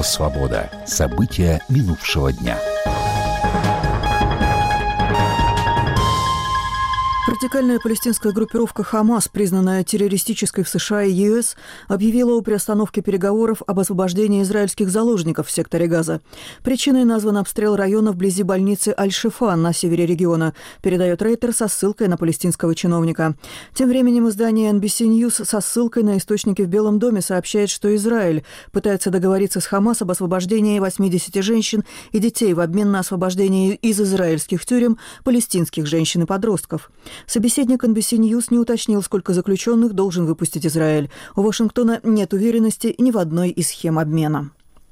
Радио «Свобода». События минувшего дня. Радикальная палестинская группировка «Хамас», признанная террористической в США и ЕС, объявила о приостановке переговоров об освобождении израильских заложников в секторе Газа. Причиной назван обстрел района вблизи больницы Аль-Шифа на севере региона, передает Рейтер со ссылкой на палестинского чиновника. Тем временем издание NBC News со ссылкой на источники в Белом доме сообщает, что Израиль пытается договориться с Хамас об освобождении 80 женщин и детей в обмен на освобождение из израильских тюрем палестинских женщин и подростков. Собеседник NBC News не уточнил, сколько заключенных должен выпустить Израиль. У Вашингтона нет уверенности ни в одной из схем обмена.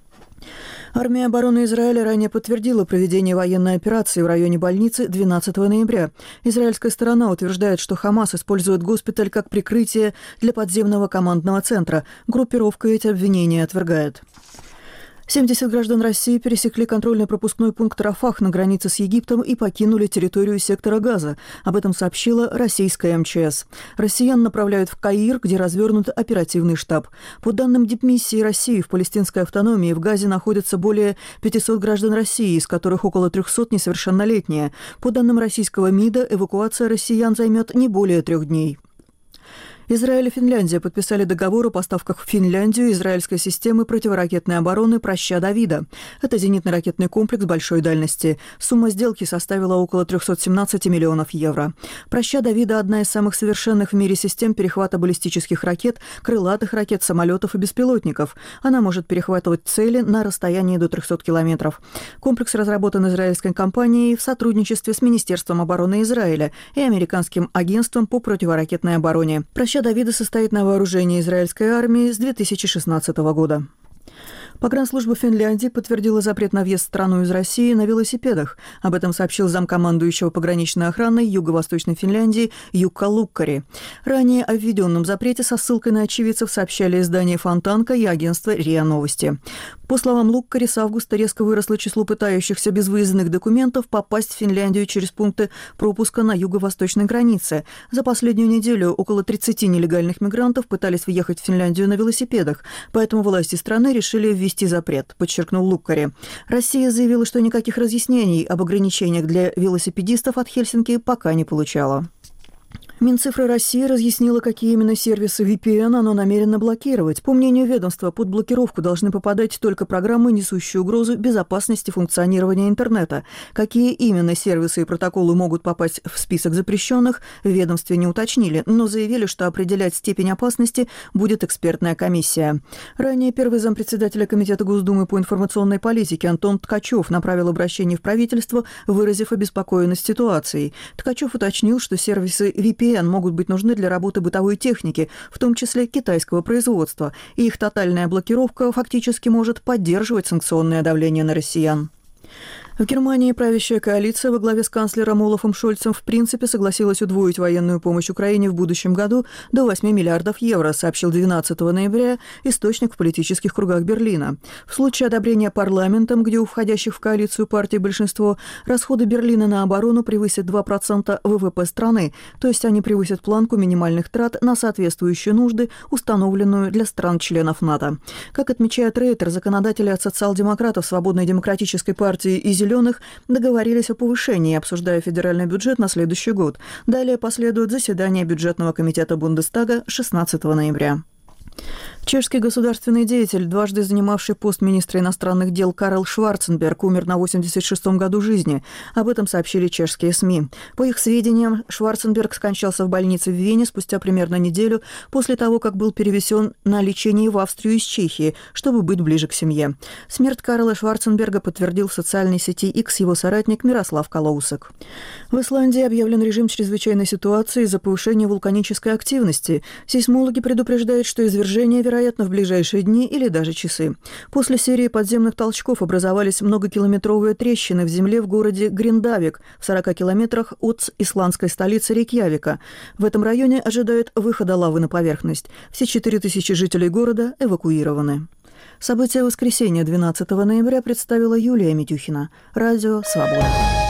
Армия обороны Израиля ранее подтвердила проведение военной операции в районе больницы 12 ноября. Израильская сторона утверждает, что Хамас использует госпиталь как прикрытие для подземного командного центра. Группировка эти обвинения отвергает. 70 граждан России пересекли контрольно-пропускной пункт Рафах на границе с Египтом и покинули территорию сектора Газа. Об этом сообщила российская МЧС. Россиян направляют в Каир, где развернут оперативный штаб. По данным дипмиссии России в палестинской автономии в Газе находятся более 500 граждан России, из которых около 300 несовершеннолетние. По данным российского МИДа, эвакуация россиян займет не более 3 дней. Израиль и Финляндия подписали договор о поставках в Финляндию израильской системы противоракетной обороны «Проща Давида». Это зенитно-ракетный комплекс большой дальности. Сумма сделки составила около 317 миллионов евро. «Проща Давида» – одна из самых совершенных в мире систем перехвата баллистических ракет, крылатых ракет, самолетов и беспилотников. Она может перехватывать цели на расстоянии до 300 километров. Комплекс разработан израильской компанией в сотрудничестве с Министерством обороны Израиля и Американским агентством по противоракетной обороне. «Проща Давида» состоит на вооружении израильской армии с 2016 года. Погранслужба Финляндии подтвердила запрет на въезд в страну из России на велосипедах. Об этом сообщил замкомандующего пограничной охраной Юго-Восточной Финляндии Юкка Луккари. Ранее о введенном запрете со ссылкой на очевидцев сообщали издание «Фонтанка» и агентство РИА Новости. По словам Луккари, с августа резко выросло число пытающихся без выездных документов попасть в Финляндию через пункты пропуска на юго-восточной границе. За последнюю неделю около 30 нелегальных мигрантов пытались въехать в Финляндию на велосипедах, поэтому власти страны решили ввести запрет, подчеркнул Луккари. Россия заявила, что никаких разъяснений об ограничениях для велосипедистов от Хельсинки пока не получала. Минцифры России разъяснила, какие именно сервисы VPN оно намерено блокировать. По мнению ведомства, под блокировку должны попадать только программы, несущие угрозу безопасности функционирования интернета. Какие именно сервисы и протоколы могут попасть в список запрещенных, в ведомстве не уточнили, но заявили, что определять степень опасности будет экспертная комиссия. Ранее первый зампредседателя Комитета Госдумы по информационной политике Антон Ткачев направил обращение в правительство, выразив обеспокоенность ситуацией. Ткачев уточнил, что сервисы VPN могут быть нужны для работы бытовой техники, в том числе китайского производства, и их тотальная блокировка фактически может поддерживать санкционное давление на россиян. В Германии правящая коалиция во главе с канцлером Олафом Шольцем в принципе согласилась удвоить военную помощь Украине в будущем году до 8 миллиардов евро, сообщил 12 ноября источник в политических кругах Берлина. В случае одобрения парламентом, где у входящих в коалицию партий большинство, расходы Берлина на оборону превысят 2% ВВП страны, то есть они превысят планку минимальных трат на соответствующие нужды, установленную для стран-членов НАТО. Как отмечает Рейтер, законодатели от социал-демократов, Свободной демократической партии и «Зеленых» договорились о повышении, обсуждая федеральный бюджет на следующий год. Далее последует заседание бюджетного комитета Бундестага 16 ноября. Чешский государственный деятель, дважды занимавший пост министра иностранных дел Карл Шварценберг, умер на 86-м году жизни. Об этом сообщили чешские СМИ. По их сведениям, Шварценберг скончался в больнице в Вене спустя примерно неделю после того, как был перевезен на лечение в Австрию из Чехии, чтобы быть ближе к семье. Смерть Карла Шварценберга подтвердил в социальной сети X его соратник Мирослав Калоусек. В Исландии объявлен режим чрезвычайной ситуации из-за повышения вулканической активности. Сейсмологи предупреждают, что извержение вероятно, в ближайшие дни или даже часы. После серии подземных толчков образовались многокилометровые трещины в земле в городе Гриндавик, в 40 километрах от исландской столицы Рейкьявика. В этом районе ожидают выхода лавы на поверхность. Все 4000 жителей города эвакуированы. События воскресенья 12 ноября представила Юлия Митюхина. Радио «Свобода».